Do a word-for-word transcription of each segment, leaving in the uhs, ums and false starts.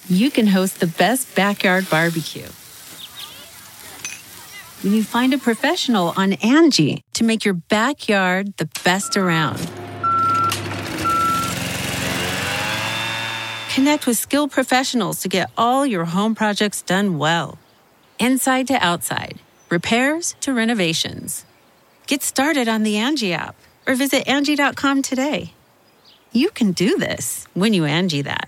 you can host the best backyard barbecue. When you find a professional on Angie to make your backyard the best around. Connect with skilled professionals to get all your home projects done well. Inside to outside, repairs to renovations. Get started on the Angie app or visit Angie dot com today. You can do this when you Angie that.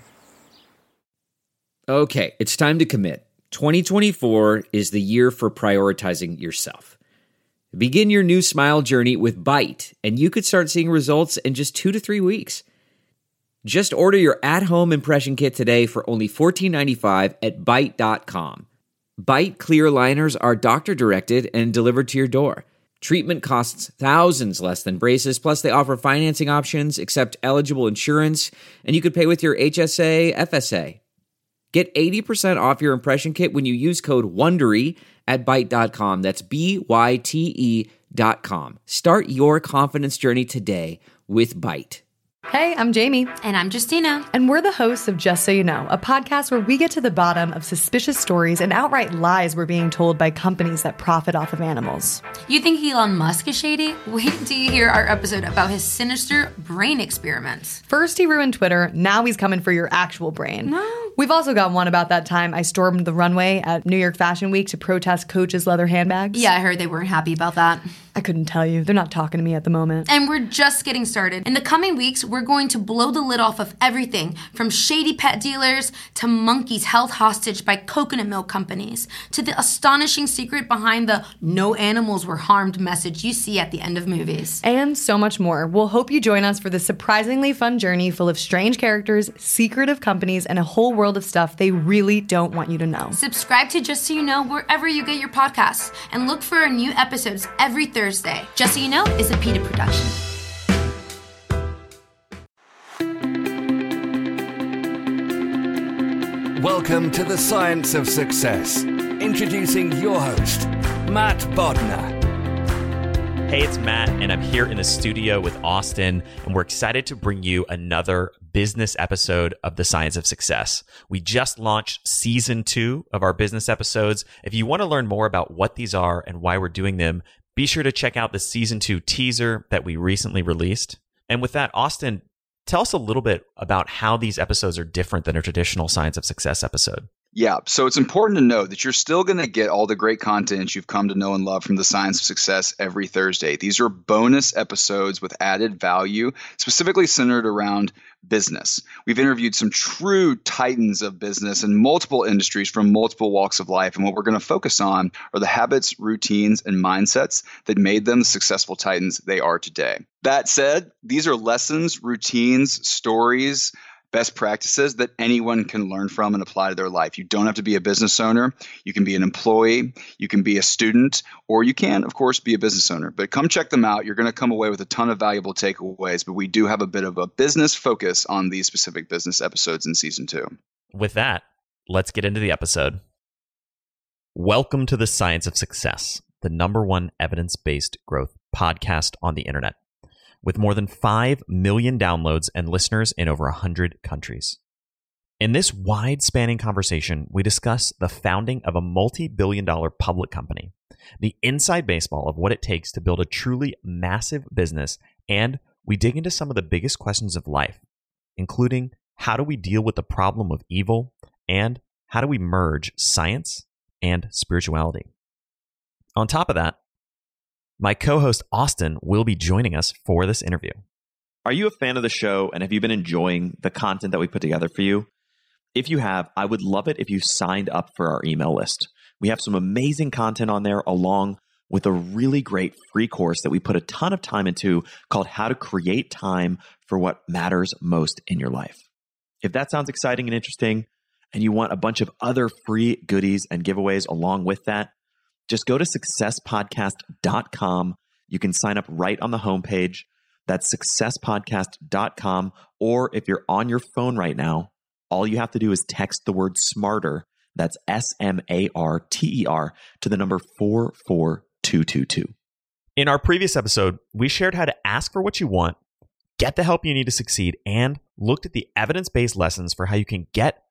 Okay, it's time to commit. twenty twenty-four is the year for prioritizing yourself. Begin your new smile journey with Byte, and you could start seeing results in just two to three weeks. Just order your at-home impression kit today for only fourteen ninety-five at byte dot com. Byte clear aligners are doctor-directed and delivered to your door. Treatment costs thousands less than braces, plus they offer financing options, accept eligible insurance, and you could pay with your H S A, F S A. Get eighty percent off your impression kit when you use code WONDERY at byte dot com. That's B Y T E dot com. Start your confidence journey today with Byte. Hey, I'm Jamie. And I'm Justina. And we're the hosts of Just So You Know, a podcast where we get to the bottom of suspicious stories and outright lies we're being told by companies that profit off of animals. You think Elon Musk is shady? Wait until you hear our episode about his sinister brain experiments. First he ruined Twitter, now he's coming for your actual brain. No. We've also got one about that time I stormed the runway at New York Fashion Week to protest Coach's leather handbags. Yeah, I heard they weren't happy about that. I couldn't tell you. They're not talking to me at the moment. And we're just getting started. In the coming weeks, we're going to blow the lid off of everything from shady pet dealers to monkeys held hostage by coconut milk companies to the astonishing secret behind the no animals were harmed message you see at the end of movies. And so much more. We'll hope you join us for this surprisingly fun journey full of strange characters, secretive companies, and a whole world of stuff they really don't want you to know. Subscribe to Just So You Know wherever you get your podcasts and look for our new episodes every Thursday. Just So You Know is a PETA production. Welcome to the Science of Success. Introducing your host, Matt Bodnar. Hey, it's Matt, and I'm here in the studio with Austin, and we're excited to bring you another business episode of The Science of Success. We just launched season two of our business episodes. If you want to learn more about what these are and why we're doing them, be sure to check out the season two teaser that we recently released. And with that, Austin, tell us a little bit about how these episodes are different than a traditional Science of Success episode. Yeah, so it's important to note that you're still going to get all the great content you've come to know and love from the Science of Success every Thursday. These are bonus episodes with added value, specifically centered around business. We've interviewed some true titans of business in multiple industries from multiple walks of life. And what we're going to focus on are the habits, routines, and mindsets that made them the successful titans they are today. That said, these are lessons, routines, stories, best practices that anyone can learn from and apply to their life. You don't have to be a business owner. You can be an employee. You can be a student, or you can, of course, be a business owner. But come check them out. You're going to come away with a ton of valuable takeaways. But we do have a bit of a business focus on these specific business episodes in season two. With that, let's get into the episode. Welcome to the Science of Success, the number one evidence-based growth podcast on the internet, with more than five million downloads and listeners in over one hundred countries. In this wide-spanning conversation, we discuss the founding of a multi-billion dollar public company, the inside baseball of what it takes to build a truly massive business, and we dig into some of the biggest questions of life, including how do we deal with the problem of evil, and how do we merge science and spirituality. On top of that, my co-host Austin will be joining us for this interview. Are you a fan of the show, and have you been enjoying the content that we put together for you? If you have, I would love it if you signed up for our email list. We have some amazing content on there, along with a really great free course that we put a ton of time into called How to Create Time for What Matters Most in Your Life. If that sounds exciting and interesting, and you want a bunch of other free goodies and giveaways along with that, just go to success podcast dot com. You can sign up right on the homepage. That's success podcast dot com. Or if you're on your phone right now, all you have to do is text the word SMARTER, that's S M A R T E R, to the number four four two two two. In our previous episode, we shared how to ask for what you want, get the help you need to succeed, and looked at the evidence-based lessons for how you can get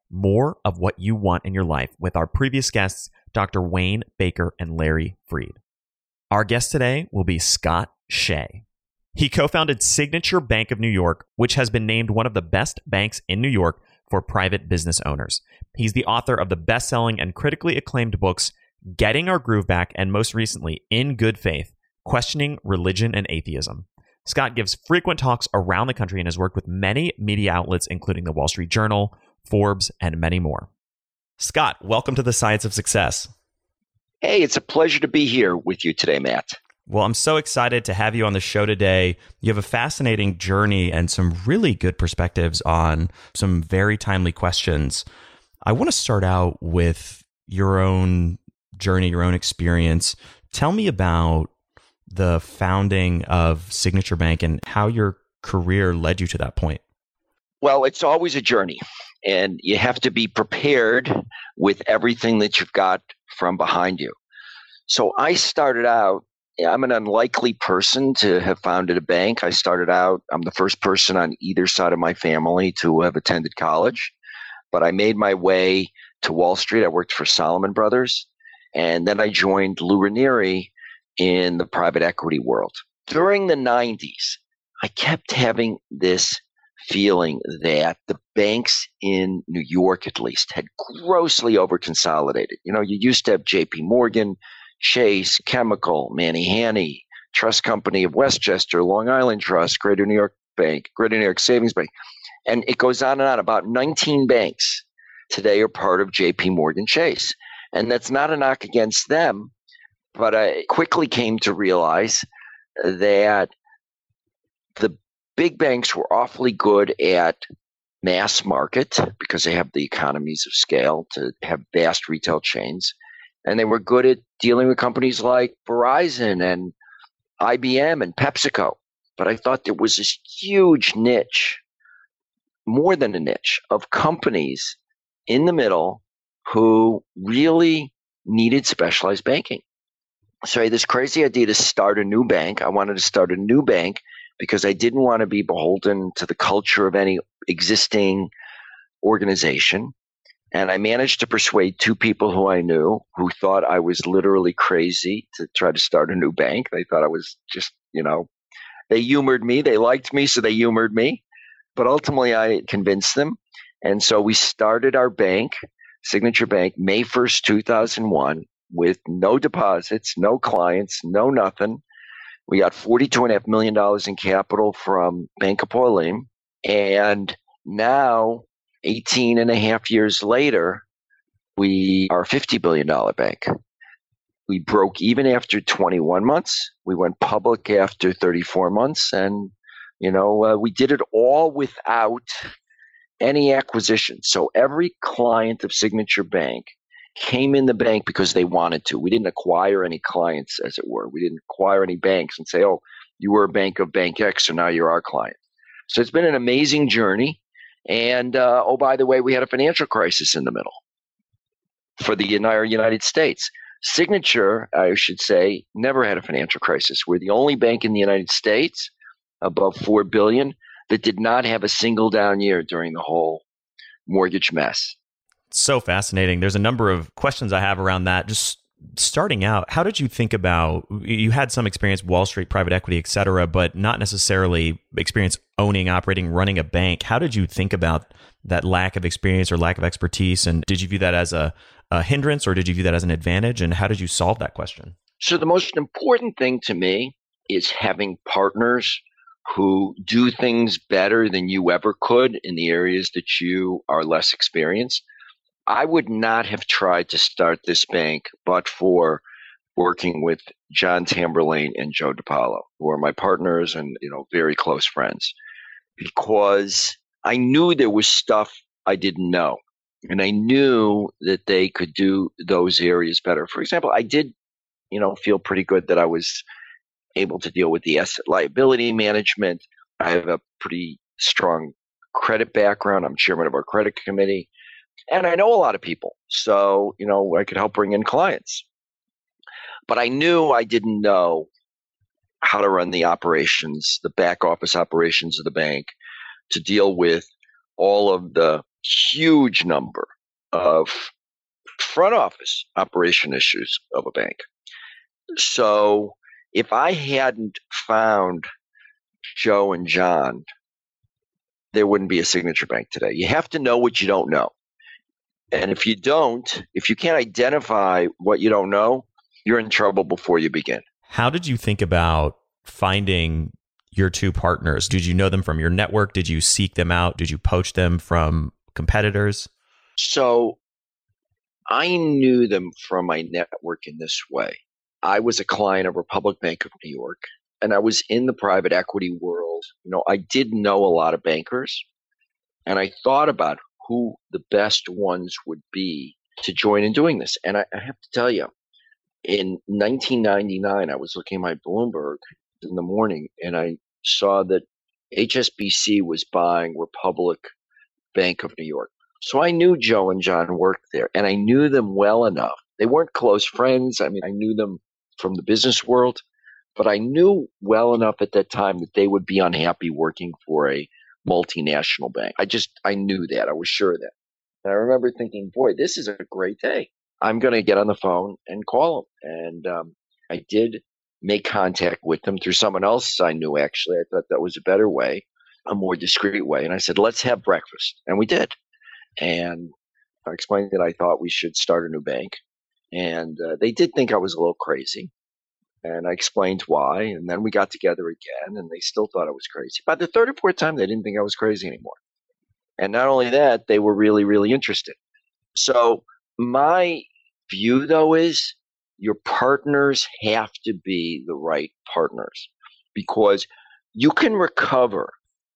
more of what you want in your life with our previous guests, Doctor Wayne Baker and Larry Freed. Our guest today will be Scott Shea. He co-founded Signature Bank of New York, which has been named one of the best banks in New York for private business owners. He's the author of the best-selling and critically acclaimed books, Getting Our Groove Back, and most recently, In Good Faith, Questioning Religion and Atheism. Scott gives frequent talks around the country and has worked with many media outlets, including the Wall Street Journal, Forbes, and many more. Scott, welcome to the Science of Success. Hey, it's a pleasure to be here with you today, Matt. Well, I'm so excited to have you on the show today. You have a fascinating journey and some really good perspectives on some very timely questions. I want to start out with your own journey, your own experience. Tell me about the founding of Signature Bank and how your career led you to that point. Well, it's always a journey, and you have to be prepared with everything that you've got from behind you. So I started out, I'm an unlikely person to have founded a bank. I started out, I'm the first person on either side of my family to have attended college, but I made my way to Wall Street. I worked for Salomon Brothers, and then I joined Lou Ranieri in the private equity world. During the nineties, I kept having this feeling that the banks in New York, at least, had grossly overconsolidated. You know, you used to have J P Morgan, Chase, Chemical, Manny Hanny, Trust Company of Westchester, Long Island Trust, Greater New York Bank, Greater New York Savings Bank. And it goes on and on. About nineteen banks today are part of J P Morgan Chase. And that's not a knock against them, but I quickly came to realize that the big banks were awfully good at mass market because they have the economies of scale to have vast retail chains. And they were good at dealing with companies like Verizon and I B M and PepsiCo. But I thought there was this huge niche, more than a niche, of companies in the middle who really needed specialized banking. So I had this crazy idea to start a new bank. I wanted to start a new bank because I didn't want to be beholden to the culture of any existing organization. And I managed to persuade two people who I knew who thought I was literally crazy to try to start a new bank. They thought I was just, you know, they humored me. They liked me, so they humored me. But ultimately, I convinced them. And so we started our bank, Signature Bank, May first, two thousand one, with no deposits, no clients, no nothing. We got forty-two point five million dollars in capital from Bank of Pauline. And now, eighteen and a half years later, we are a fifty billion dollars bank. We broke even after twenty-one months. We went public after thirty-four months. And, you know, uh, we did it all without any acquisition. So every client of Signature Bank came in the bank because they wanted to. We didn't acquire any clients, as it were. We didn't acquire any banks and say, oh, you were a bank of Bank X, so now you're our client. So it's been an amazing journey. And, uh, oh, by the way, we had a financial crisis in the middle for the entire United States. Signature, I should say, never had a financial crisis. We're the only bank in the United States above four billion dollars that did not have a single down year during the whole mortgage mess. So fascinating. There's a number of questions I have around that. Just starting out, how did you think about, you had some experience, Wall Street, private equity, et cetera, but not necessarily experience owning, operating, running a bank. How did you think about that lack of experience or lack of expertise? And did you view that as a, a hindrance or did you view that as an advantage? And how did you solve that question? So the most important thing to me is having partners who do things better than you ever could in the areas that you are less experienced. I would not have tried to start this bank but for working with John Tamberlane and Joe DiPaolo, who are my partners and, you know, very close friends, because I knew there was stuff I didn't know, and I knew that they could do those areas better. For example, I did, you know, feel pretty good that I was able to deal with the asset liability management. I have a pretty strong credit background. I'm chairman of our credit committee. And I know a lot of people, so, you know, I could help bring in clients. But I knew I didn't know how to run the operations, the back office operations of the bank, to deal with all of the huge number of front office operation issues of a bank. So if I hadn't found Joe and John, there wouldn't be a Signature Bank today. You have to know what you don't know. And if you don't, if you can't identify what you don't know, you're in trouble before you begin. How did you think about finding your two partners? Did you know them from your network? Did you seek them out? Did you poach them from competitors? So I knew them from my network in this way. I was a client of Republic Bank of New York, and I was in the private equity world. You know, I did know a lot of bankers, and I thought about who the best ones would be to join in doing this. And I, I have to tell you, in nineteen ninety-nine, I was looking at my Bloomberg in the morning, and I saw that H S B C was buying Republic Bank of New York. So I knew Joe and John worked there, and I knew them well enough. They weren't close friends. I mean, I knew them from the business world, but I knew well enough at that time that they would be unhappy working for a multinational bank. I just, I knew that. I was sure of that. And I remember thinking, boy, this is a great day. I'm going to get on the phone and call them. And um, I did make contact with them through someone else I knew, actually. I thought that was a better way, a more discreet way. And I said, let's have breakfast. And we did. And I explained that I thought we should start a new bank. And uh, they did think I was a little crazy. And I explained why. And then we got together again, and they still thought I was crazy. By the third or fourth time, they didn't think I was crazy anymore. And not only that, they were really, really interested. So my view, though, is your partners have to be the right partners, because you can recover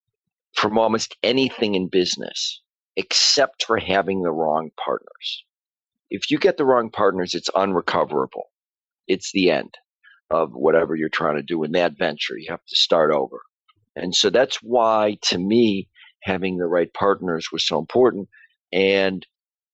from almost anything in business except for having the wrong partners. If you get the wrong partners, it's unrecoverable. It's the end of whatever you're trying to do in that venture. You have to start over. And so that's why, to me, having the right partners was so important. And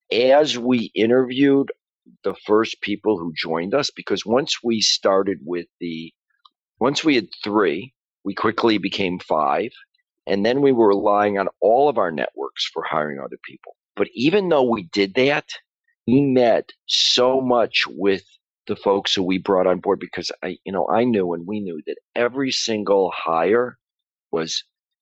as we interviewed the first people who joined us, because once we started with the, once we had three, we quickly became five. And then we were relying on all of our networks for hiring other people. But even though we did that, we met so much with the folks who we brought on board, because I, you know, I knew and we knew that every single hire was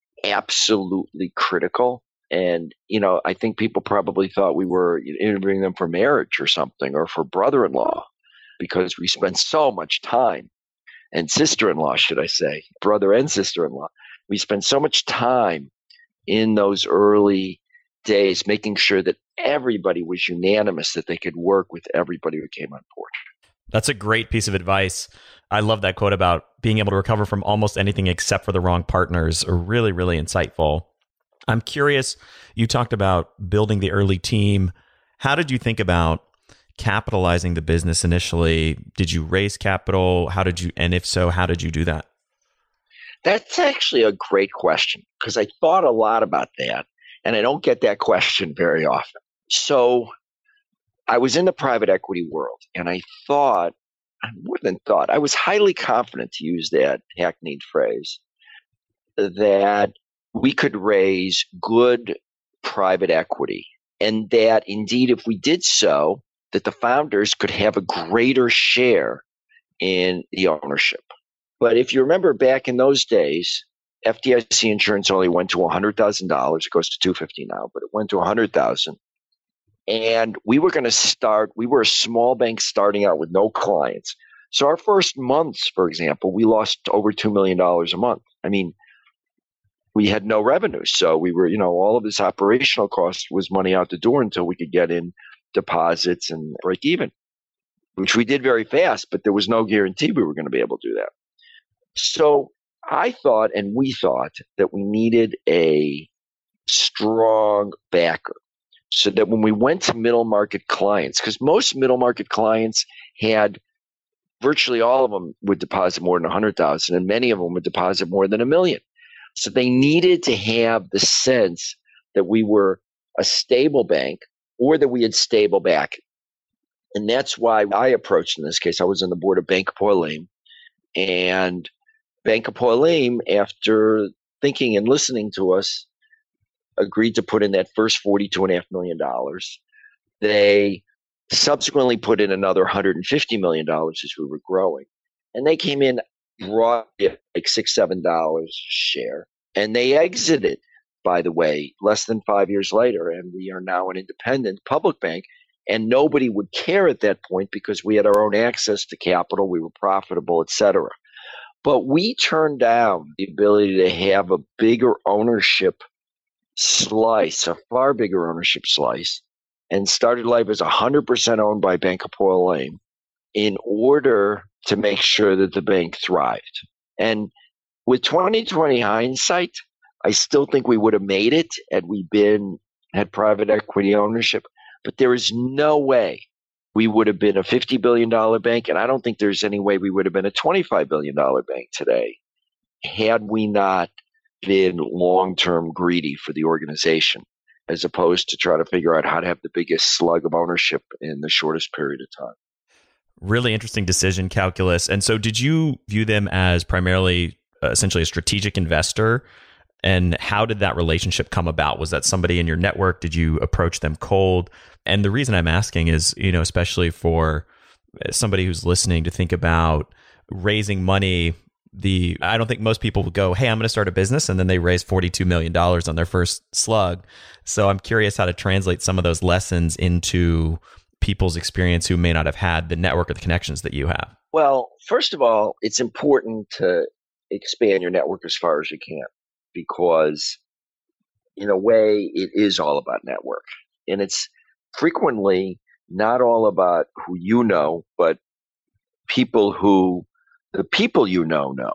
absolutely critical. And, you know, I think people probably thought we were interviewing them for marriage or something, or for brother-in-law, because we spent so much time, and sister-in-law, should I say, brother and sister-in-law. We spent so much time in those early days making sure that everybody was unanimous, that they could work with everybody who came on board. That's a great piece of advice. I love that quote about being able to recover from almost anything except for the wrong partners. Are really, really insightful. I'm curious, you talked about building the early team. How did you think about capitalizing the business initially? Did you raise capital? How did you, and if so, how did you do that? That's actually a great question, because I thought a lot about that, and I don't get that question very often. So I was in the private equity world, and I thought, more than thought, I was highly confident, to use that hackneyed phrase, that we could raise good private equity, and that indeed, if we did so, that the founders could have a greater share in the ownership. But if you remember back in those days, F D I C insurance only went to one hundred thousand dollars. It goes to two hundred fifty thousand dollars now, but it went to one hundred thousand dollars. And we were going to start, we were a small bank starting out with no clients. So our first months, for example, we lost over two million dollars a month. I mean, we had no revenue. So we were, you know, all of this operational cost was money out the door until we could get in deposits and break even, which we did very fast, but there was no guarantee we were going to be able to do that. So I thought, and we thought, that we needed a strong backer, so that when we went to middle market clients, because most middle market clients had, virtually all of them would deposit more than one hundred thousand dollars, and many of them would deposit more than a million. So they needed to have the sense that we were a stable bank, or that we had stable backing. And that's why I approached, in this case, I was on the board of Bank Hapoalim, and Bank Hapoalim, after thinking and listening to us, agreed to put in that first forty-two point five million dollars. They subsequently put in another one hundred fifty million dollars as we were growing. And they came in raw like six, seven dollars a share. And they exited, by the way, less than five years later. And we are now an independent public bank. And nobody would care at that point because we had our own access to capital. We were profitable, et cetera. But we turned down the ability to have a bigger ownership slice, a far bigger ownership slice, and started life as one hundred percent owned by Bank of Hapoalim in order to make sure that the bank thrived. And with twenty twenty hindsight, I still think we would have made it had we been had private equity ownership. But there is no way we would have been a fifty billion dollars bank, and I don't think there's any way we would have been a twenty-five billion dollars bank today had we not been long-term greedy for the organization, as opposed to try to figure out how to have the biggest slug of ownership in the shortest period of time. Really interesting decision calculus. And so did you view them as primarily uh, essentially a strategic investor? And how did that relationship come about? Was that somebody in your network? Did you approach them cold? And the reason I'm asking is, you know, especially for somebody who's listening to think about raising money, the I don't think most people would go, hey, I'm going to start a business, and then they raise forty-two million dollars on their first slug. So I'm curious how to translate some of those lessons into people's experience who may not have had the network or the connections that you have. Well, first of all, it's important to expand your network as far as you can, because in a way it is all about network. And it's frequently not all about who you know, but people who the people you know know.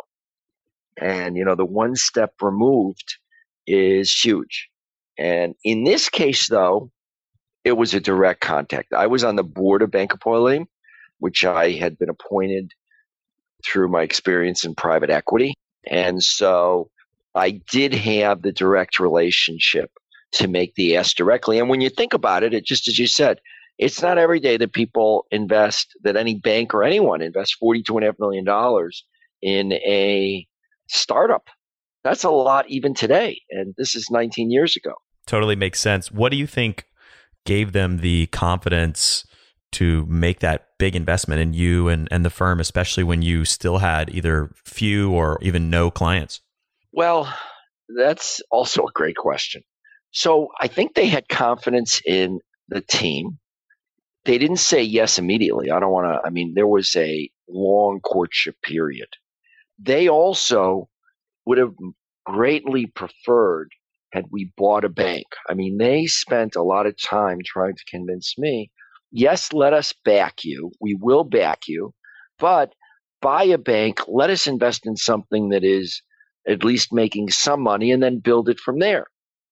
And, you know, the one step removed is huge. And in this case, though, it was a direct contact. I was on the board of Bank of Hapoalim, which I had been appointed through my experience in private equity. And so I did have the direct relationship to make the ask directly. And when you think about it, it just as you said, it's not every day that people invest, that any bank or anyone invests forty-two point five million dollars in a startup. That's a lot even today. And this is nineteen years ago. Totally makes sense. What do you think gave them the confidence to make that big investment in you and, and the firm, especially when you still had either few or even no clients? Well, that's also a great question. So I think they had confidence in the team. They didn't say yes immediately. I don't want to, I mean, there was a long courtship period. They also would have greatly preferred had we bought a bank. I mean, they spent a lot of time trying to convince me, yes, let us back you. We will back you, but buy a bank. Let us invest in something that is at least making some money and then build it from there.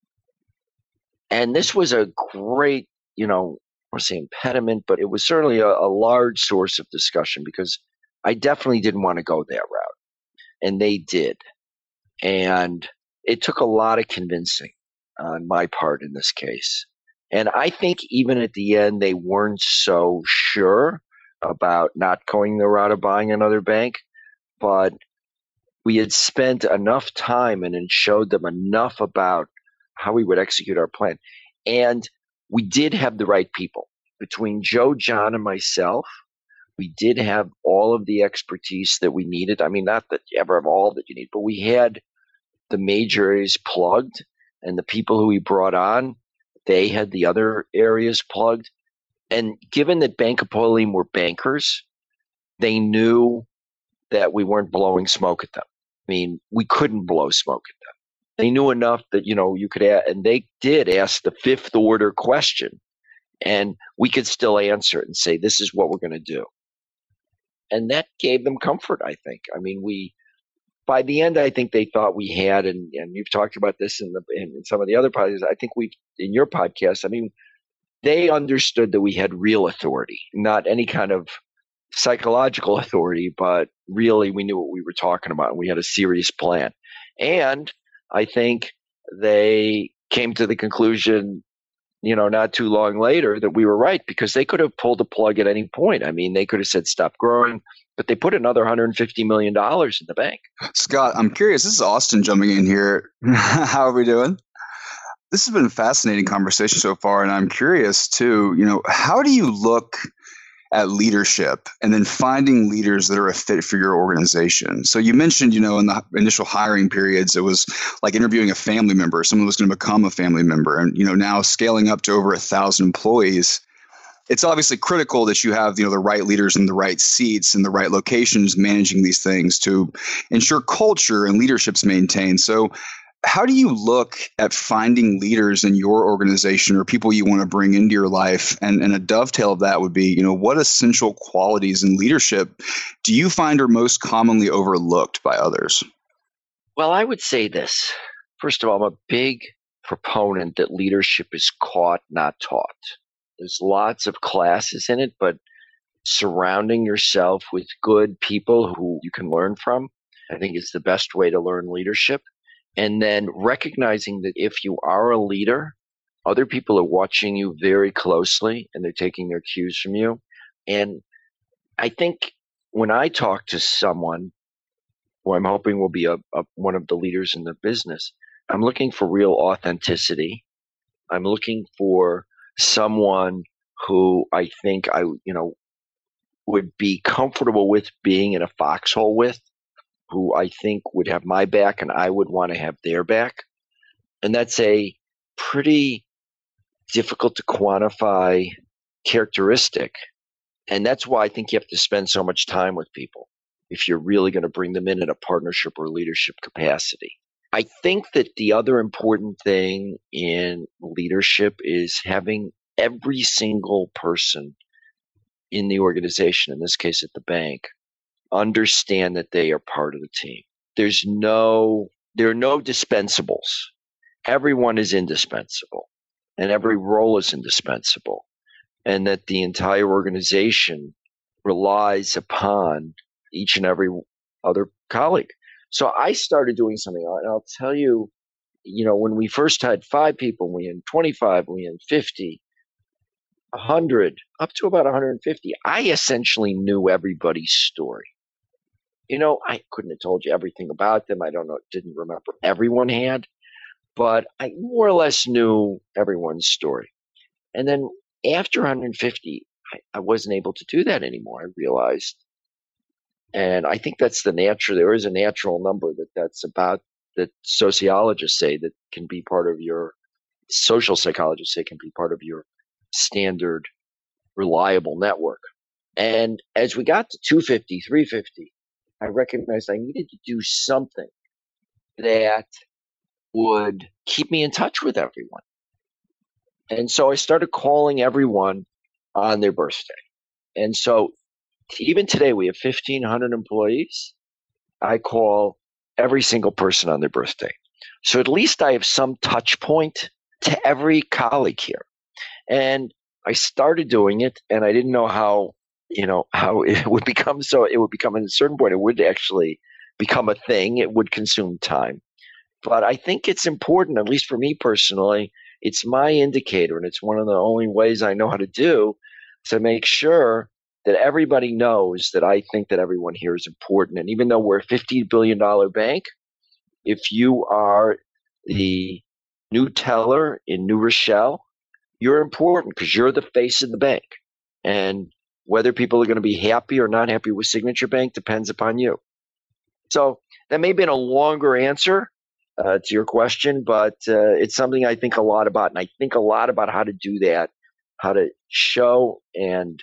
And this was a great, you know, I want to say impediment, but it was certainly a, a large source of discussion because I definitely didn't want to go that route. And they did. And it took a lot of convincing on my part in this case. And I think even at the end, they weren't so sure about not going the route of buying another bank, but we had spent enough time and it showed them enough about how we would execute our plan. And we did have the right people. Between Joe, John, and myself, we did have all of the expertise that we needed. I mean, not that you ever have all that you need, but we had the major areas plugged, and the people who we brought on, they had the other areas plugged. And given that Bank of Hapoalim were bankers, they knew that we weren't blowing smoke at them. I mean, we couldn't blow smoke at them. They knew enough that, you know, you could ask, and they did ask the fifth order question, and we could still answer it and say, this is what we're going to do. And that gave them comfort, I think. I mean, we, by the end, I think they thought we had, and, and you've talked about this in, the, in some of the other podcasts, I think we've, in your podcast, I mean, they understood that we had real authority, not any kind of psychological authority, but really we knew what we were talking about, and we had a serious plan. And I think they came to the conclusion, you know, not too long later that we were right, because they could have pulled the plug at any point. I mean, they could have said, stop growing, but they put another one hundred fifty million dollars in the bank. Scott, I'm curious. This is Austin jumping in here. How are we doing? This has been a fascinating conversation so far, and I'm curious too, you know, how do you look at leadership and then finding leaders that are a fit for your organization? So you mentioned, you know, in the initial hiring periods, it was like interviewing a family member, someone who was going to become a family member. And, you know, now scaling up to over a thousand employees, it's obviously critical that you have, you know, the right leaders in the right seats and the right locations managing these things to ensure culture and leadership's maintained. So how do you look at finding leaders in your organization or people you want to bring into your life? And, and a dovetail of that would be, you know, what essential qualities in leadership do you find are most commonly overlooked by others? Well, I would say this. First of all, I'm a big proponent that leadership is caught, not taught. There's lots of classes in it, but surrounding yourself with good people who you can learn from, I think is the best way to learn leadership. And then recognizing that if you are a leader, other people are watching you very closely and they're taking their cues from you. And I think when I talk to someone who I'm hoping will be a, a, one of the leaders in the business, I'm looking for real authenticity. I'm looking for someone who I think I, you know, would be comfortable with being in a foxhole with, who I think would have my back and I would want to have their back. And that's a pretty difficult to quantify characteristic. And that's why I think you have to spend so much time with people if you're really going to bring them in in a partnership or leadership capacity. I think that the other important thing in leadership is having every single person in the organization, in this case at the bank, understand that they are part of the team. There's no, there are no dispensables. Everyone is indispensable and every role is indispensable, and that the entire organization relies upon each and every other colleague. So I started doing something, and I'll tell you, you know, when we first had five people, we had twenty-five, we had fifty, one hundred, up to about one hundred fifty, I essentially knew everybody's story. You know, I couldn't have told you everything about them. I don't know, didn't remember everyone had, but I more or less knew everyone's story. And then after one hundred fifty, I, I wasn't able to do that anymore, I realized. And I think that's the natural, there is a natural number that that's about, that sociologists say that can be part of your, social psychologists say can be part of your standard reliable network. And as we got to two fifty, three fifty, I recognized I needed to do something that would keep me in touch with everyone. And so I started calling everyone on their birthday. And so even today, we have fifteen hundred employees. I call every single person on their birthday. So at least I have some touch point to every colleague here. And I started doing it, and I didn't know how, you know, how it would become. So it would become at a certain point, it would actually become a thing. It would consume time. But I think it's important, at least for me personally, it's my indicator, and it's one of the only ways I know how to do to make sure that everybody knows that I think that everyone here is important. And even though we're a fifty billion dollars bank, if you are the new teller in New Rochelle, you're important because you're the face of the bank. And whether people are going to be happy or not happy with Signature Bank depends upon you. So that may have been a longer answer uh, to your question, but uh, it's something I think a lot about. And I think a lot about how to do that, how to show and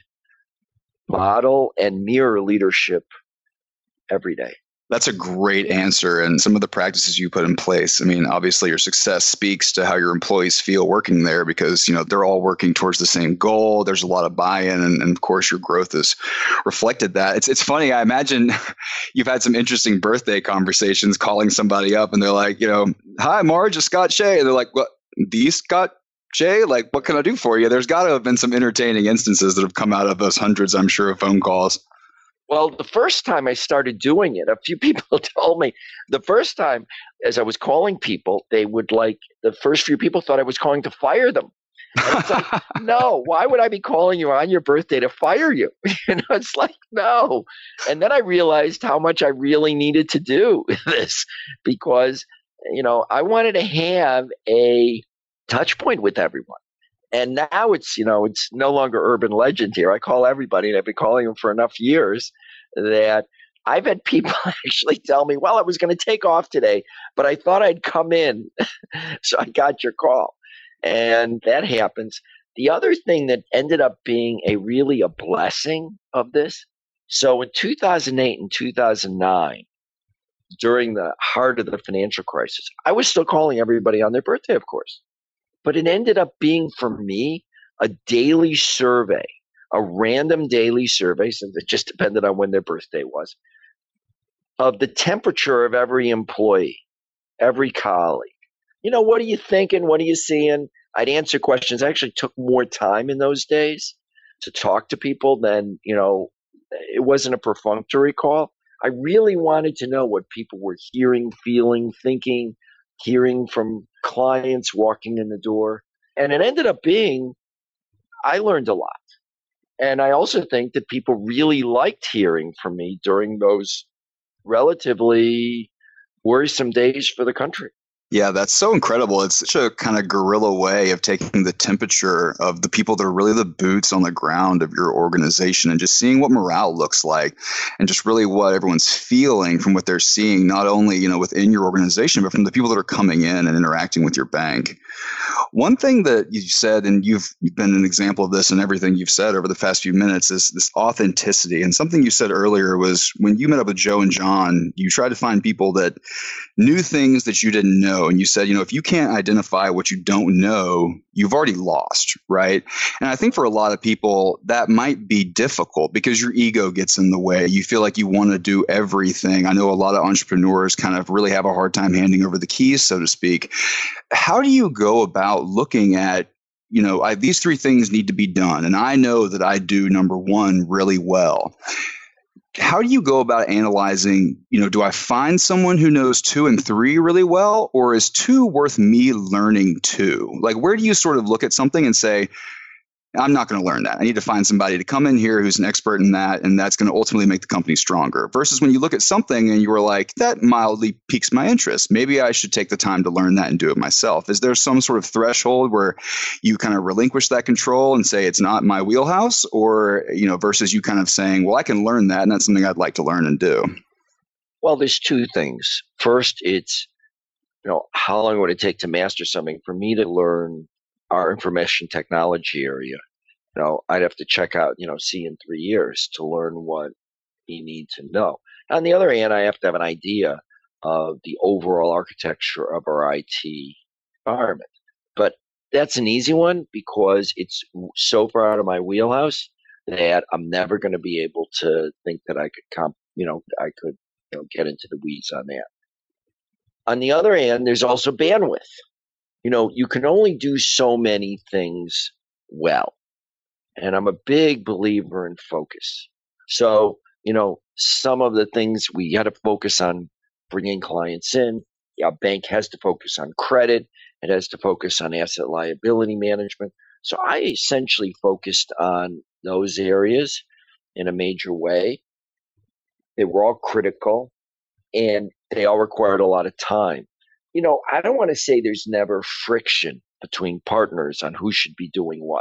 model and mirror leadership every day. That's a great answer. And some of the practices you put in place, I mean, obviously your success speaks to how your employees feel working there because, you know, they're all working towards the same goal. There's a lot of buy-in. And, and of course, your growth has reflected that. It's it's funny. I imagine you've had some interesting birthday conversations calling somebody up and they're like, you know, hi, Marge, it's Scott Shea. And they're like, what, the Scott Shea? Like, what can I do for you? There's got to have been some entertaining instances that have come out of those hundreds, I'm sure, of phone calls. Well, the first time I started doing it, a few people told me the first time as I was calling people, they would like, the first few people thought I was calling to fire them. And it's like, no, why would I be calling you on your birthday to fire you? You know, it's like, no. And then I realized how much I really needed to do this because, you know, I wanted to have a touch point with everyone. And now it's, you know, it's no longer urban legend here. I call everybody, and I've been calling them for enough years that I've had people actually tell me, well, I was going to take off today, but I thought I'd come in. So I got your call. And that happens. The other thing that ended up being a really a blessing of this. So in two thousand eight and two thousand nine, during the heart of the financial crisis, I was still calling everybody on their birthday, of course. But it ended up being, for me, a daily survey, a random daily survey, since it just depended on when their birthday was, of the temperature of every employee, every colleague. You know, what are you thinking? What are you seeing? I'd answer questions. I actually took more time in those days to talk to people than, you know, it wasn't a perfunctory call. I really wanted to know what people were hearing, feeling, thinking, hearing from clients walking in the door. And it ended up being, I learned a lot. And I also think that people really liked hearing from me during those relatively worrisome days for the country. Yeah, that's so incredible. It's such a kind of guerrilla way of taking the temperature of the people that are really the boots on the ground of your organization and just seeing what morale looks like and just really what everyone's feeling from what they're seeing, not only, you know, within your organization, but from the people that are coming in and interacting with your bank. One thing that you said, and you've been an example of this in everything you've said over the past few minutes, is this authenticity. And something you said earlier was when you met up with Joe and John, you tried to find people that knew things that you didn't know. And you said, you know, if you can't identify what you don't know, you've already lost, right? And I think for a lot of people, that might be difficult because your ego gets in the way. You feel like you want to do everything. I know a lot of entrepreneurs kind of really have a hard time handing over the keys, so to speak. How do you go about looking at, you know, I, these three things need to be done, and I know that I do number one really well. How do you go about analyzing, you know, do I find someone who knows two and three really well, or is two worth me learning two? Like, where do you sort of look at something and say, I'm not going to learn that. I need to find somebody to come in here who's an expert in that, and that's going to ultimately make the company stronger. Versus when you look at something and you were like, that mildly piques my interest. Maybe I should take the time to learn that and do it myself. Is there some sort of threshold where you kind of relinquish that control and say it's not my wheelhouse, or, you know, versus you kind of saying, well, I can learn that, and that's something I'd like to learn and do? Well, there's two things. First, it's, you know, how long would it take to master something? For me to learn our information technology area, you know, I'd have to check out, you know, C in three years to learn what you need to know. On the other hand, I have to have an idea of the overall architecture of our I T environment. But that's an easy one because it's so far out of my wheelhouse that I'm never going to be able to think that I could, comp, you know, I could, you know, get into the weeds on that. On the other hand, there's also bandwidth. You know, you can only do so many things well. And I'm a big believer in focus. So, you know, some of the things we got to focus on bringing clients in. Yeah, bank has to focus on credit. It has to focus on asset liability management. So I essentially focused on those areas in a major way. They were all critical and they all required a lot of time. You know, I don't want to say there's never friction between partners on who should be doing what.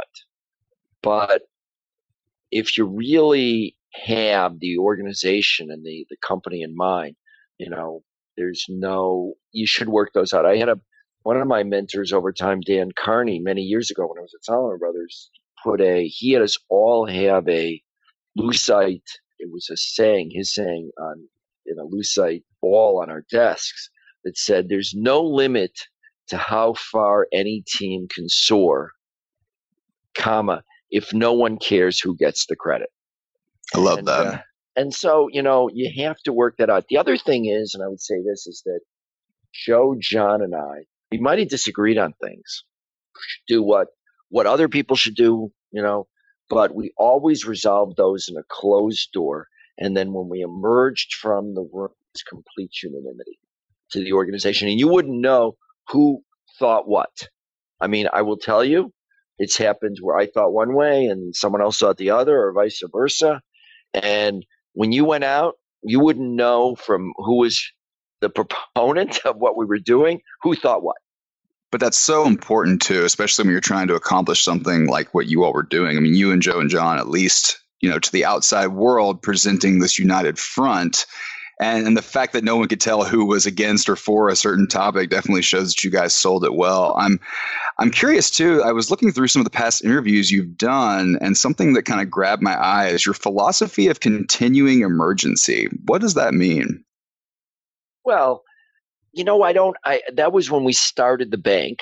But if you really have the organization and the, the company in mind, you know, there's no, you should work those out. I had a, one of my mentors over time, Dan Carney, many years ago when I was at Solomon Brothers, put a, he had us all have a lucite, it was a saying, his saying on, in a lucite ball on our desks that said, there's no limit to how far any team can soar, comma, if no one cares who gets the credit. I love and, that. Uh, and so, you know, you have to work that out. The other thing is, and I would say this, is that Joe, John, and I, we might have disagreed on things. We should do what, what other people should do, you know, but we always resolved those in a closed door. And then when we emerged from the room, it's complete unanimity to the organization. And you wouldn't know who thought what. I mean, I will tell you, it's happened where I thought one way and someone else thought the other, or vice versa. And when you went out, you wouldn't know from who was the proponent of what we were doing, who thought what. But that's so important too, especially when you're trying to accomplish something like what you all were doing. I mean, you and Joe and John, at least, you know, to the outside world, presenting this united front. And, and the fact that no one could tell who was against or for a certain topic definitely shows that you guys sold it well. I'm I'm curious too. I was looking through some of the past interviews you've done, and something that kind of grabbed my eye is your philosophy of continuing emergency. What does that mean? Well, you know, I don't, I, that was when we started the bank.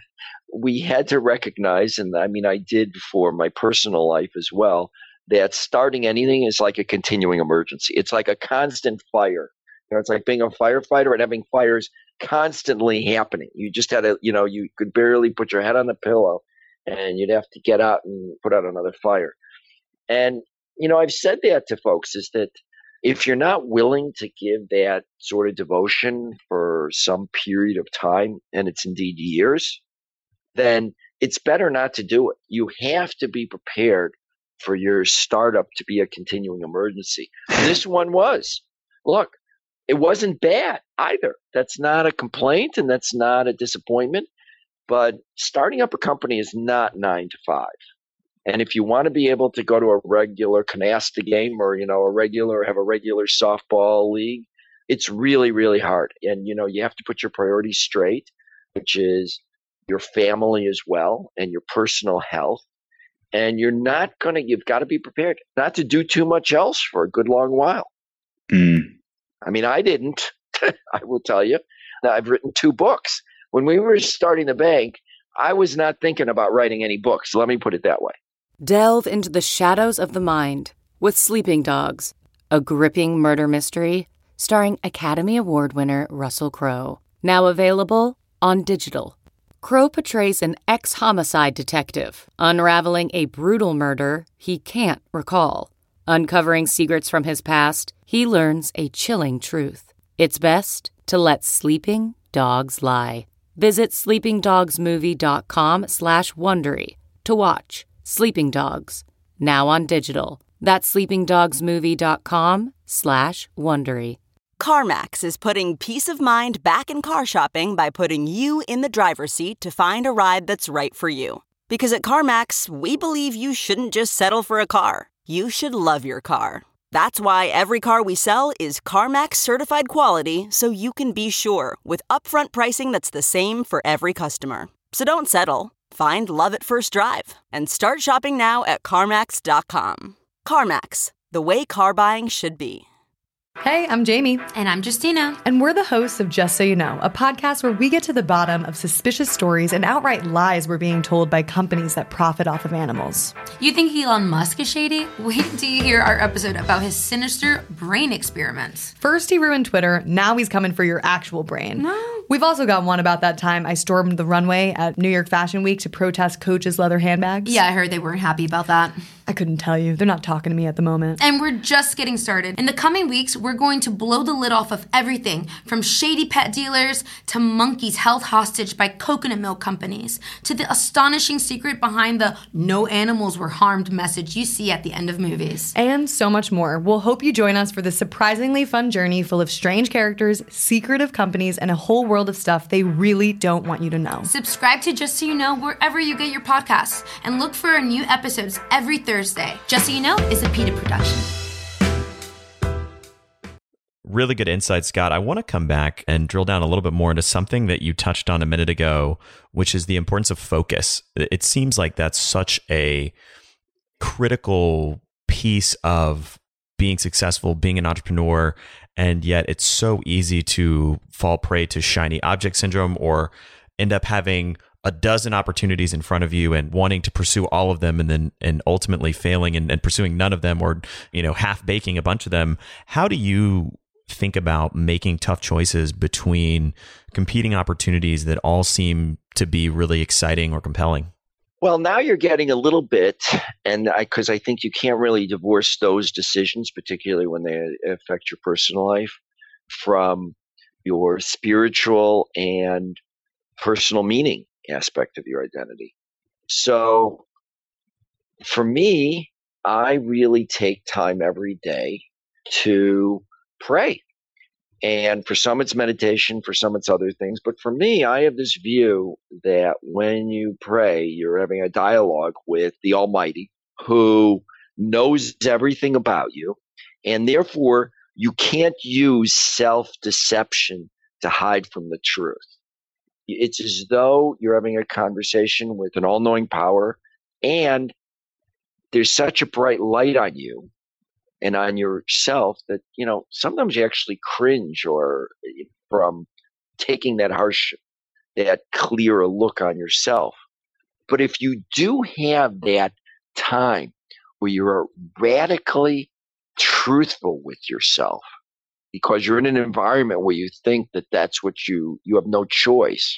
We had to recognize, and I mean, I did for my personal life as well, that starting anything is like a continuing emergency. It's like a constant fire. You know, it's like being a firefighter and having fires constantly happening. You just had to, you know, you could barely put your head on the pillow and you'd have to get out and put out another fire. And, you know, I've said that to folks is that if you're not willing to give that sort of devotion for some period of time, and it's indeed years, then it's better not to do it. You have to be prepared for your startup to be a continuing emergency. This one was. Look, it wasn't bad either. That's not a complaint and that's not a disappointment. But starting up a company is not nine to five. And if you want to be able to go to a regular canasta game or, you know, a regular, have a regular softball league, it's really, really hard. And, you know, you have to put your priorities straight, which is your family as well and your personal health. And you're not going to, you've got to be prepared not to do too much else for a good long while. Mm. I mean, I didn't, I will tell you. Now, I've written two books. When we were starting the bank, I was not thinking about writing any books. Let me put it that way. Delve into the shadows of the mind with Sleeping Dogs, a gripping murder mystery starring Academy Award winner Russell Crowe. Now available on digital. Crowe portrays an ex-homicide detective unraveling a brutal murder he can't recall. Uncovering secrets from his past, he learns a chilling truth. It's best to let sleeping dogs lie. Visit sleepingdogsmovie.com slash Wondery to watch Sleeping Dogs, now on digital. That's sleepingdogsmovie.com slash Wondery. CarMax is putting peace of mind back in car shopping by putting you in the driver's seat to find a ride that's right for you. Because at CarMax, we believe you shouldn't just settle for a car. You should love your car. That's why every car we sell is CarMax certified quality, so you can be sure with upfront pricing that's the same for every customer. So don't settle. Find love at first drive and start shopping now at CarMax dot com. CarMax, the way car buying should be. Hey, I'm Jamie. And I'm Justina. And we're the hosts of Just So You Know, a podcast where we get to the bottom of suspicious stories and outright lies we're being told by companies that profit off of animals. You think Elon Musk is shady? Wait until you hear our episode about his sinister brain experiments. First he ruined Twitter, now he's coming for your actual brain. No. We've also got one about that time I stormed the runway at New York Fashion Week to protest Coach's leather handbags. Yeah, I heard they weren't happy about that. I couldn't tell you. They're not talking to me at the moment. And we're just getting started. In the coming weeks, we're going to blow the lid off of everything from shady pet dealers to monkeys held hostage by coconut milk companies to the astonishing secret behind the no animals were harmed message you see at the end of movies. And so much more. We'll hope you join us for this surprisingly fun journey full of strange characters, secretive companies, and a whole world of stuff they really don't want you to know. Subscribe to Just So You Know wherever you get your podcasts and look for our new episodes every Thursday. Just So You Know is a PETA production. Really good insight, Scott. I want to come back and drill down a little bit more into something that you touched on a minute ago, which is the importance of focus. It seems like that's such a critical piece of being successful, being an entrepreneur, and yet it's so easy to fall prey to shiny object syndrome or end up having a dozen opportunities in front of you and wanting to pursue all of them and then and ultimately failing and, and pursuing none of them, or, you know, half baking a bunch of them. How do you think about making tough choices between competing opportunities that all seem to be really exciting or compelling? Well, now you're getting a little bit, and I, because I think you can't really divorce those decisions, particularly when they affect your personal life, from your spiritual and personal meaning aspect of your identity. So for me, I really take time every day to pray. And for some, it's meditation. For some, it's other things. But for me, I have this view that when you pray, you're having a dialogue with the Almighty who knows everything about you. And therefore, you can't use self-deception to hide from the truth. It's as though you're having a conversation with an all-knowing power, and there's such a bright light on you and on yourself that, you know, sometimes you actually cringe or from taking that harsh, that clear look on yourself. But if you do have that time where you're radically truthful with yourself, because you're in an environment where you think that that's what you, you have no choice,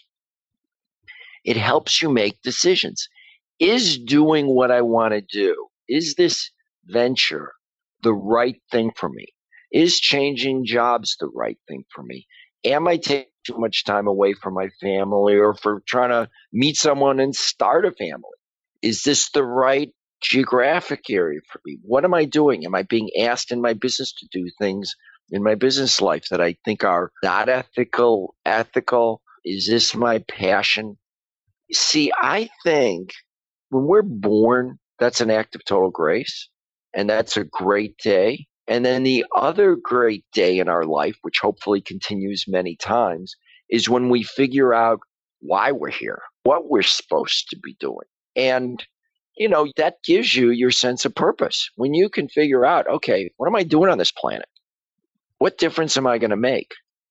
it helps you make decisions. Is doing what I want to do, is this venture the right thing for me? Is changing jobs the right thing for me? Am I taking too much time away from my family or for trying to meet someone and start a family? Is this the right geographic area for me? What am I doing? Am I being asked in my business to do things in my business life that I think are not ethical, ethical? Is this my passion? See, I think when we're born, that's an act of total grace, and that's a great day. And then the other great day in our life, which hopefully continues many times, is when we figure out why we're here, what we're supposed to be doing. And, you know, that gives you your sense of purpose. When you can figure out, okay, what am I doing on this planet? What difference am I going to make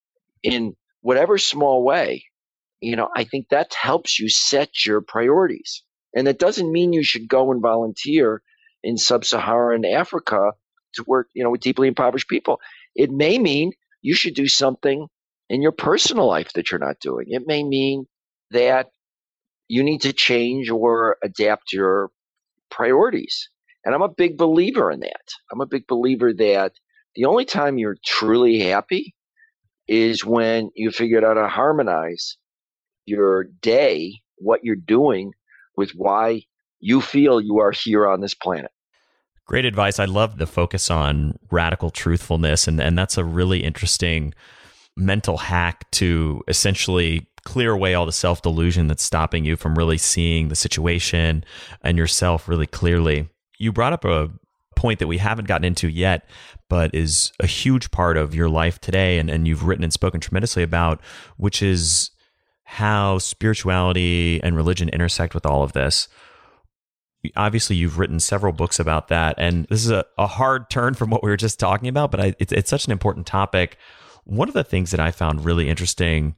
in whatever small way? You know, I think that helps you set your priorities. And that doesn't mean you should go and volunteer in sub-Saharan Africa to work, you know, with deeply impoverished people. It may mean you should do something in your personal life that you're not doing. It may mean that you need to change or adapt your priorities. And I'm a big believer in that. I'm a big believer that the only time you're truly happy is when you figured out how to harmonize your day, what you're doing, with why you feel you are here on this planet. Great advice. I love the focus on radical truthfulness. And, and that's a really interesting mental hack to essentially clear away all the self-delusion that's stopping you from really seeing the situation and yourself really clearly. You brought up a point that we haven't gotten into yet, but is a huge part of your life today, and, and you've written and spoken tremendously about, which is how spirituality and religion intersect with all of this. Obviously, you've written several books about that, and this is a, a hard turn from what we were just talking about, but I, it's, it's such an important topic. One of the things that I found really interesting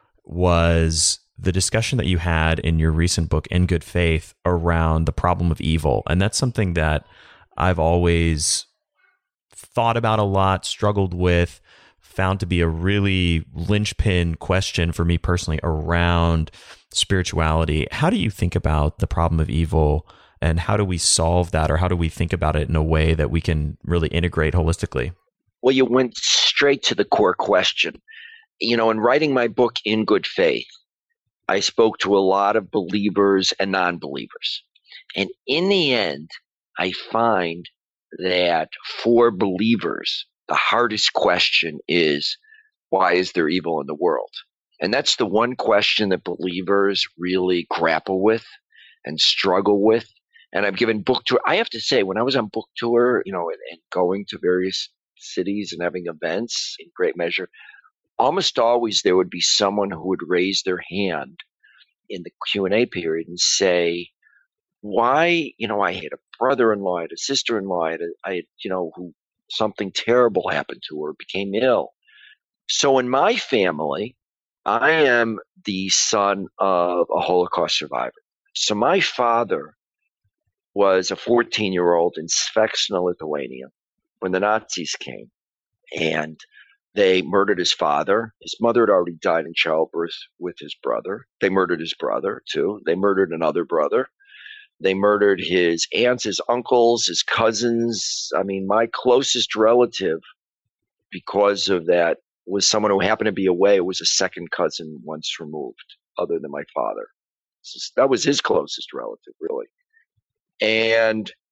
was the discussion that you had in your recent book, In Good Faith, around the problem of evil. And that's something that I've always thought about a lot, struggled with, found to be a really linchpin question for me personally around spirituality. How do you think about the problem of evil, and how do we solve that, or how do we think about it in a way that we can really integrate holistically? Well, you went straight to the core question. You know, in writing my book, In Good Faith, I spoke to a lot of believers and non-believers. And in the end, I find that for believers, the hardest question is, why is there evil in the world? And that's the one question that believers really grapple with and struggle with. And I've given book tour. I have to say, when I was on book tour, you know, and, and going to various cities and having events in great measure, almost always there would be someone who would raise their hand in the Q and A period and say, why, you know, I had a brother-in-law, I had a sister-in-law, I had, a, I had, you know, who something terrible happened to her, became ill. So in my family, I am the son of a Holocaust survivor. So my father was a fourteen-year-old in Svečna, Lithuania, when the Nazis came, and they murdered his father. His mother had already died in childbirth with his brother. They murdered his brother, too. They murdered another brother. They murdered his aunts, his uncles, his cousins. I mean, my closest relative, because of that, was someone who happened to be away. It was a second cousin once removed, other than my father. So that was his closest relative, really. And,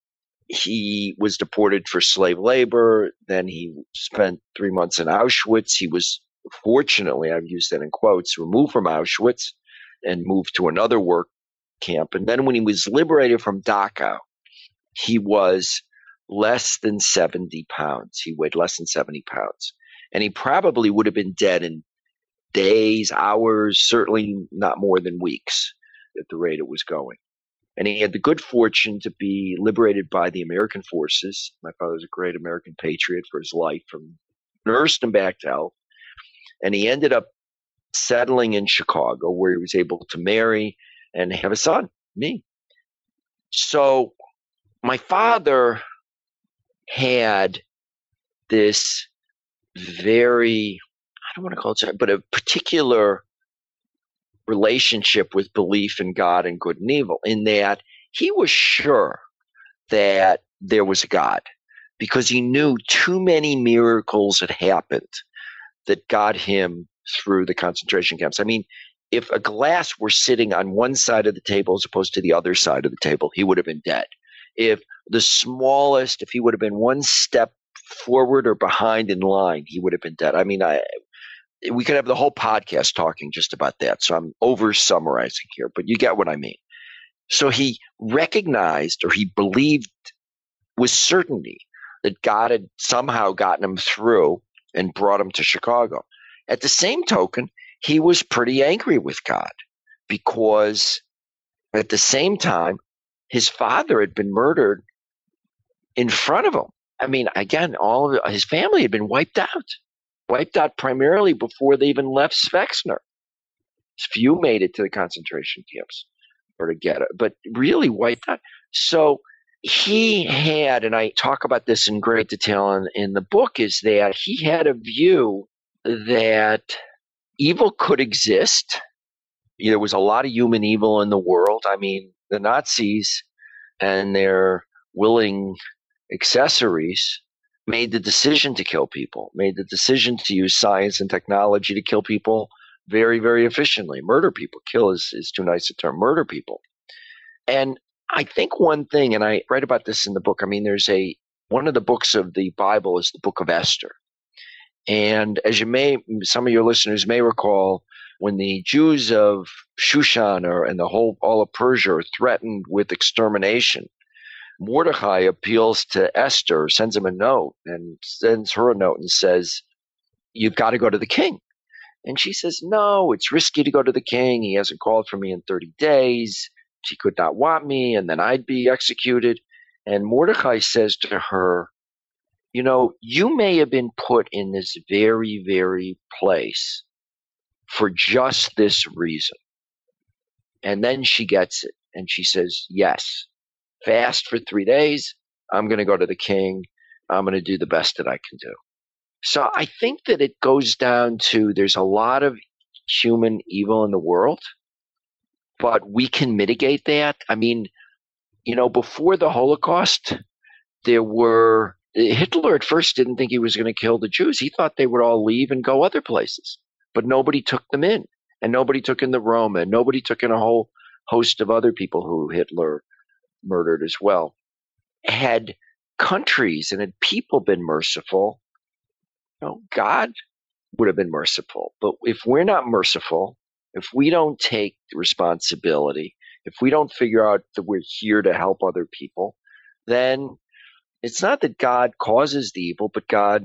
he was deported for slave labor. Then he spent three months in Auschwitz. He was, fortunately, I've used that in quotes, removed from Auschwitz and moved to another work camp. And then when he was liberated from Dachau, he was less than seventy pounds. He weighed less than seventy pounds. And he probably would have been dead in days, hours, certainly not more than weeks at the rate it was going. And he had the good fortune to be liberated by the American forces. My father was a great American patriot for his life, from nursed him back to health. And he ended up settling in Chicago, where he was able to marry and have a son, me. So my father had this very, I don't want to call it, but a particular relationship with belief in God and good and evil, in that he was sure that there was a God because he knew too many miracles had happened that got him through the concentration camps. I mean, if a glass were sitting on one side of the table as opposed to the other side of the table, he would have been dead. If the smallest, if he would have been one step forward or behind in line, he would have been dead. I mean, I we could have the whole podcast talking just about that. So I'm over summarizing here, but you get what I mean. So he recognized, or he believed with certainty, that God had somehow gotten him through and brought him to Chicago. At the same token, he was pretty angry with God because at the same time, his father had been murdered in front of him. I mean, again, all of his family had been wiped out. Wiped out primarily before they even left Svexner. Few made it to the concentration camps or to get it, but really wiped out. So he had, and I talk about this in great detail in, in the book, is that he had a view that evil could exist. There was a lot of human evil in the world. I mean, the Nazis and their willing accessories made the decision to kill people, made the decision to use science and technology to kill people very, very efficiently. Murder people. Kill is, is too nice a term. Murder people. And I think one thing, and I write about this in the book, I mean, there's a, one of the books of the Bible is the book of Esther. And as you may, some of your listeners may recall, when the Jews of Shushan or, and the whole, all of Persia are threatened with extermination, Mordecai appeals to Esther, sends him a note and sends her a note and says, you've got to go to the king. And she says, no, it's risky to go to the king. He hasn't called for me in thirty days. She could not want me, and then I'd be executed. And Mordecai says to her, you know, you may have been put in this very, very place for just this reason. And then she gets it, and she says, yes. Fast for three days. I'm going to go to the king. I'm going to do the best that I can do. So I think that it goes down to there's a lot of human evil in the world, but we can mitigate that. I mean, you know, before the Holocaust, there were Hitler at first didn't think he was going to kill the Jews. He thought they would all leave and go other places, but nobody took them in, and nobody took in the Roma, and nobody took in a whole host of other people who Hitler murdered as well. Had countries and had people been merciful, you know, God would have been merciful. But if we're not merciful, if we don't take responsibility, if we don't figure out that we're here to help other people, then it's not that God causes the evil, but God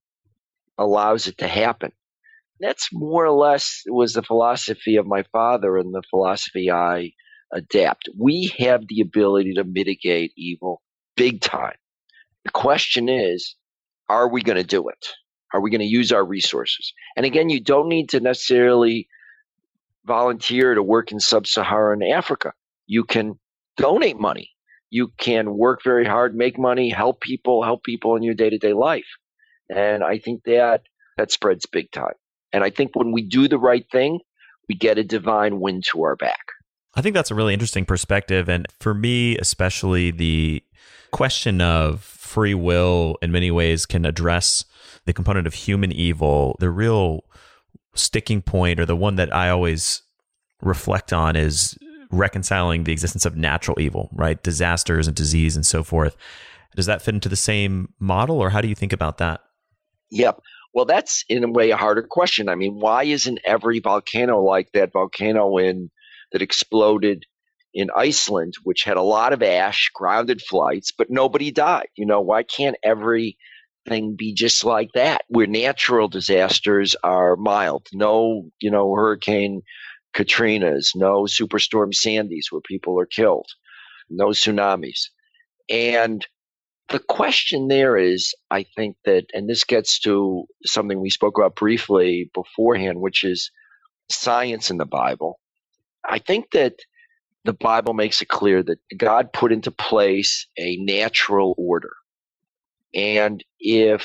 allows it to happen. That's more or less was the philosophy of my father and the philosophy I adapt. We have the ability to mitigate evil big time. The question is, are we going to do it? Are we going to use our resources? And again, you don't need to necessarily volunteer to work in sub-Saharan Africa. You can donate money. You can work very hard, make money, help people, help people in your day-to-day life. And I think that that spreads big time. And I think when we do the right thing, we get a divine wind to our back. I think that's a really interesting perspective. And for me, especially the question of free will in many ways can address the component of human evil. The real sticking point, or the one that I always reflect on, is reconciling the existence of natural evil, right? Disasters and disease and so forth. Does that fit into the same model, or how do you think about that? Yep. Well, that's in a way a harder question. I mean, why isn't every volcano like that volcano in that exploded in Iceland, which had a lot of ash, grounded flights, but nobody died? You know, why can't everything be just like that, where natural disasters are mild? No, you know, Hurricane Katrinas, no Superstorm Sandys where people are killed, no tsunamis. And the question there is, I think that, and this gets to something we spoke about briefly beforehand, which is science in the Bible. I think that the Bible makes it clear that God put into place a natural order. And if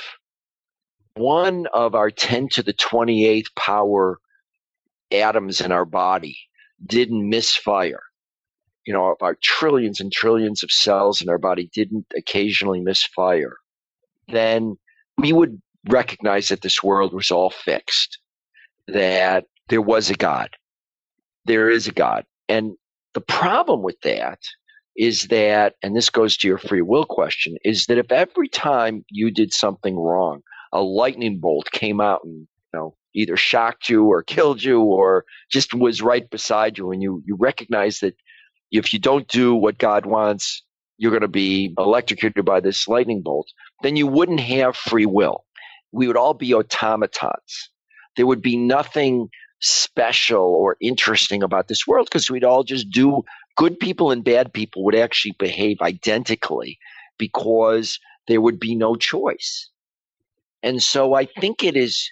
one of our ten to the twenty-eighth power atoms in our body didn't misfire, you know, if our trillions and trillions of cells in our body didn't occasionally misfire, then we would recognize that this world was all fixed, that there was a God. There is a God. And the problem with that is that, and this goes to your free will question, is that if every time you did something wrong, a lightning bolt came out and, you know, either shocked you or killed you or just was right beside you, and you, you recognize that if you don't do what God wants, you're going to be electrocuted by this lightning bolt, then you wouldn't have free will. We would all be automatons. There would be nothing special or interesting about this world because we'd all just do, good people and bad people would actually behave identically because there would be no choice. And so I think it is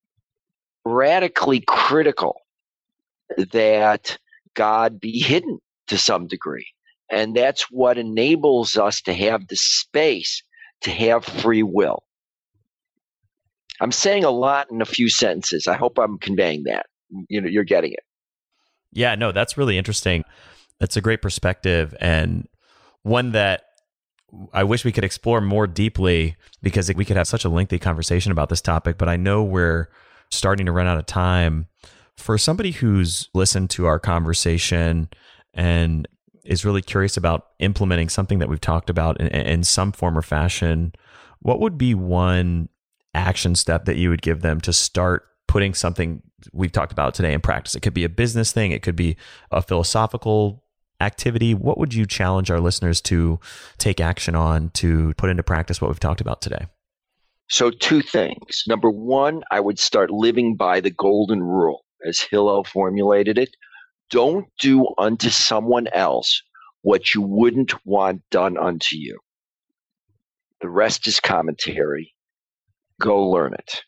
radically critical that God be hidden to some degree. And that's what enables us to have the space to have free will. I'm saying a lot in a few sentences. I hope I'm conveying that. You know, you're getting it. Yeah, no, that's really interesting. That's a great perspective, and one that I wish we could explore more deeply, because we could have such a lengthy conversation about this topic, but I know we're starting to run out of time. For somebody who's listened to our conversation and is really curious about implementing something that we've talked about in, in some form or fashion, what would be one action step that you would give them to start putting something we've talked about today in practice? It could be a business thing. It could be a philosophical activity. What would you challenge our listeners to take action on to put into practice what we've talked about today? So two things. Number one, I would start living by the golden rule, as Hillel formulated it. Don't do unto someone else what you wouldn't want done unto you. The rest is commentary. Go learn it.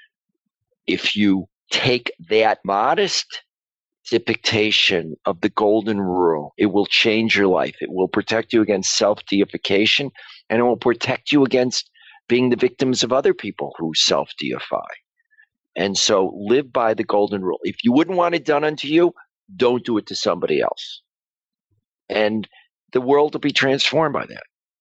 If you take that modest depiction of the golden rule, it will change your life. It will protect you against self-deification, and it will protect you against being the victims of other people who self-deify. And so live by the golden rule. If you wouldn't want it done unto you, don't do it to somebody else. And the world will be transformed by that.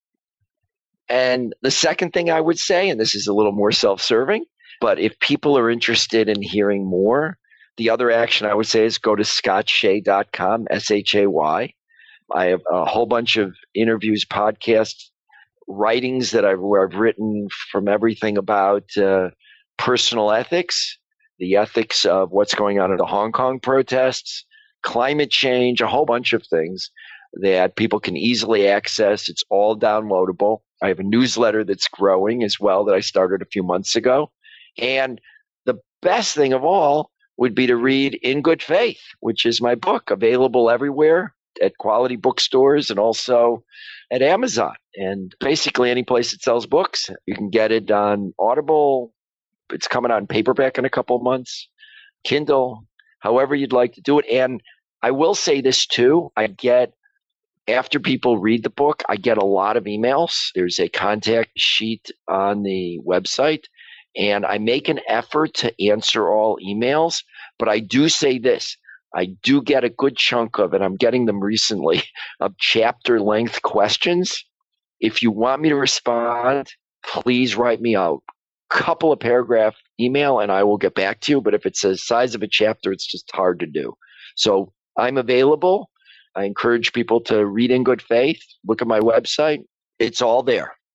And the second thing I would say, and this is a little more self-serving, but if people are interested in hearing more, the other action I would say is go to scott shay dot com, S H A Y. I have a whole bunch of interviews, podcasts, writings that I've, where I've written from everything about uh, personal ethics, the ethics of what's going on at the Hong Kong protests, climate change, a whole bunch of things that people can easily access. It's all downloadable. I have a newsletter that's growing as well that I started a few months ago. And the best thing of all would be to read In Good Faith, which is my book, available everywhere at quality bookstores and also at Amazon. And basically any place that sells books. You can get it on Audible. It's coming on paperback in a couple of months, Kindle, however you'd like to do it. And I will say this too. I get, after people read the book, I get a lot of emails. There's a contact sheet on the website, and I make an effort to answer all emails. But I do say this. I do get a good chunk of it. I'm getting them recently of chapter length questions. If you want me to respond, please write me a couple of paragraph email and I will get back to you. But if it's the size of a chapter, it's just hard to do. So I'm available. I encourage people to read In Good Faith. Look at my website. It's all there.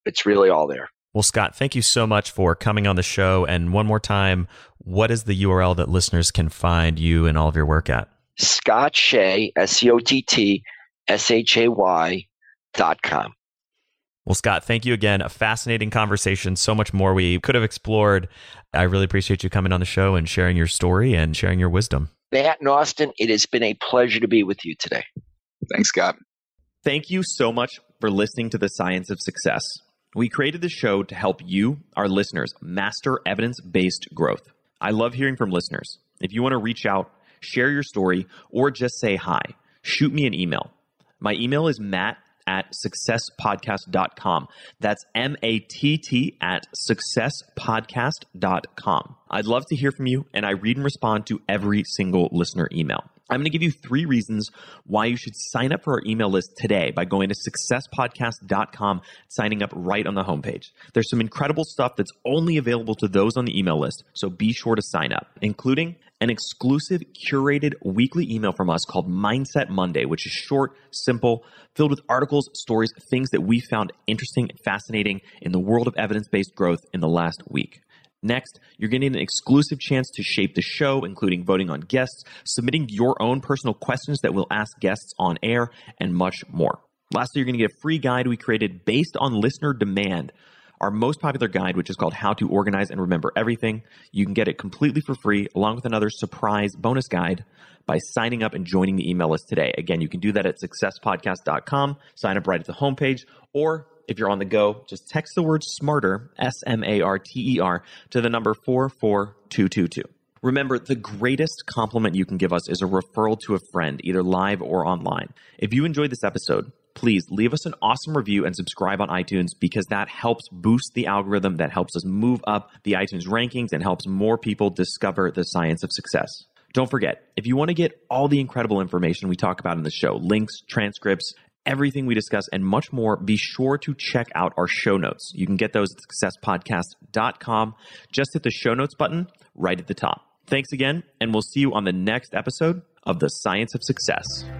It's really all there. Well, Scott, thank you so much for coming on the show. And one more time, what is the U R L that listeners can find you and all of your work at? Scott Shay, S C O T T S H A Y dot com. Well, Scott, thank you again. A fascinating conversation. So much more we could have explored. I really appreciate you coming on the show and sharing your story and sharing your wisdom. Matt and Austin, it has been a pleasure to be with you today. Thanks, Scott. Thank you so much for listening to The Science of Success. We created this show to help you, our listeners, master evidence-based growth. I love hearing from listeners. If you want to reach out, share your story, or just say hi, shoot me an email. My email is matt at success podcast dot com. That's M A T T at success podcast dot com. I'd love to hear from you, and I read and respond to every single listener email. I'm going to give you three reasons why you should sign up for our email list today by going to success podcast dot com, signing up right on the homepage. There's some incredible stuff that's only available to those on the email list, so be sure to sign up, including an exclusive curated weekly email from us called Mindset Monday, which is short, simple, filled with articles, stories, things that we found interesting and fascinating in the world of evidence-based growth in the last week. Next, you're getting an exclusive chance to shape the show, including voting on guests, submitting your own personal questions that we'll ask guests on air, and much more. Lastly, you're going to get a free guide we created based on listener demand, our most popular guide, which is called How to Organize and Remember Everything. You can get it completely for free, along with another surprise bonus guide by signing up and joining the email list today. Again, you can do that at success podcast dot com, sign up right at the homepage, or if you're on the go, just text the word SMARTER, S M A R T E R, to the number four four two two two. Remember, the greatest compliment you can give us is a referral to a friend, either live or online. If you enjoyed this episode, please leave us an awesome review and subscribe on iTunes, because that helps boost the algorithm, that helps us move up the iTunes rankings and helps more people discover the science of success. Don't forget, if you want to get all the incredible information we talk about in the show, links, transcripts, everything we discuss, and much more, be sure to check out our show notes. You can get those at success podcast dot com. Just hit the show notes button right at the top. Thanks again, and we'll see you on the next episode of The Science of Success.